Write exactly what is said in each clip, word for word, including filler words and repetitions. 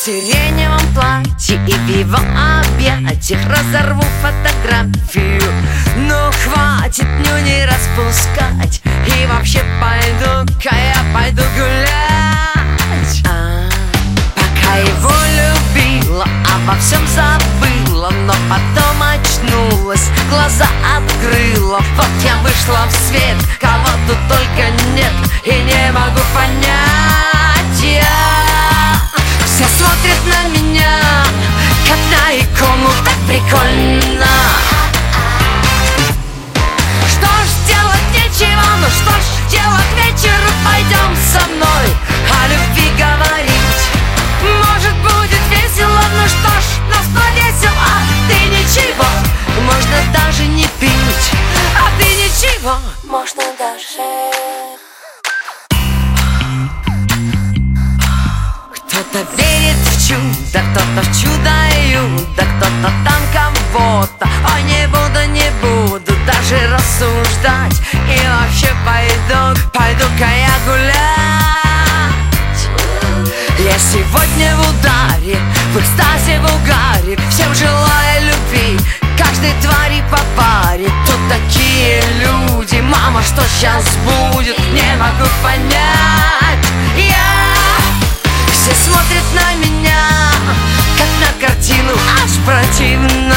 сиреневом платье и в его объятиях разорву фотографию. Ну хватит нюни распускать, и вообще пойду-ка я пойду гулять. а, Пока его любила, обо всем забыла, но потом очнулась, глаза открыла. Вот я вышла в свет, кого тут только нет, и не могу понять я. Все смотрят на меня, как на икону, так прикольно. Что ж, делать нечего, ну что ж, делать к вечеру пойдем со мной о любви говорить. Может, будет весело, ну что ж, нас повесил, а ты ничего. Можно даже не пить, а ты ничего. Можно даже... Кто-то верит в чудо, кто-то в чудо-юдо, кто-то там кого-то. Ой, не буду, не буду даже рассуждать, и вообще пойду, пойду-ка я гулять. Я сегодня в ударе, в экстазе, в угаре, всем желая любви, каждой твари по паре. Тут такие люди, мама, что сейчас будет, не могу понять я. Все смотрят на меня, как на картину, аж противно.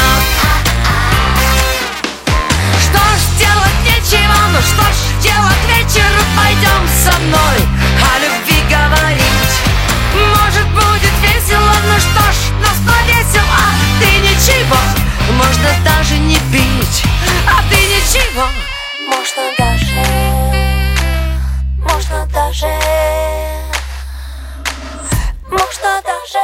Что ж, делать нечего, ну что ж, делать к вечеру пойдем со мной о любви говорить. Может, будет весело, ну что ж, нас повесил, а ты ничего. Можно даже не пить, а ты ничего. Можно даже... Можно даже... Можно даже...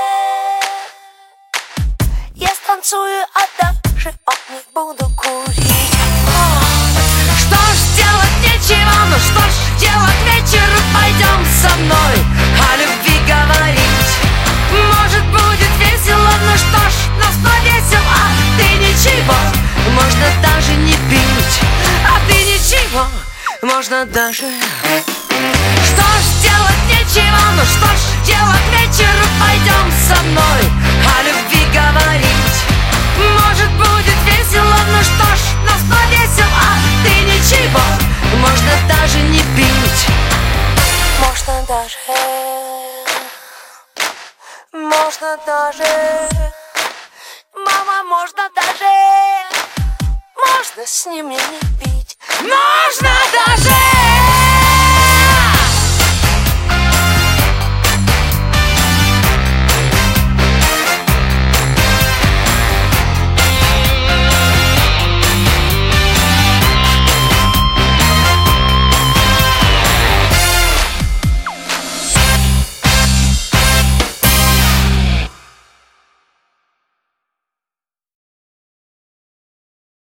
Я станцую, а даже от них буду курить. Что ж, делать нечего, ну что ж, делать к вечеру пойдем со мной о любви говорить. Может, будет весело, ну что ж, нас повесил, а ты ничего. Можно даже не пить, а ты ничего. Можно даже... Что ж, делать нечего, ну что ж, делать к вечеру пойдем со мной о любви говорить. Может, будет весело, ну что ж, нас повесил, а ты ничего. Можно даже не пить. Можно даже... Можно даже... Мама, можно даже... Можно с ними не пить. Можно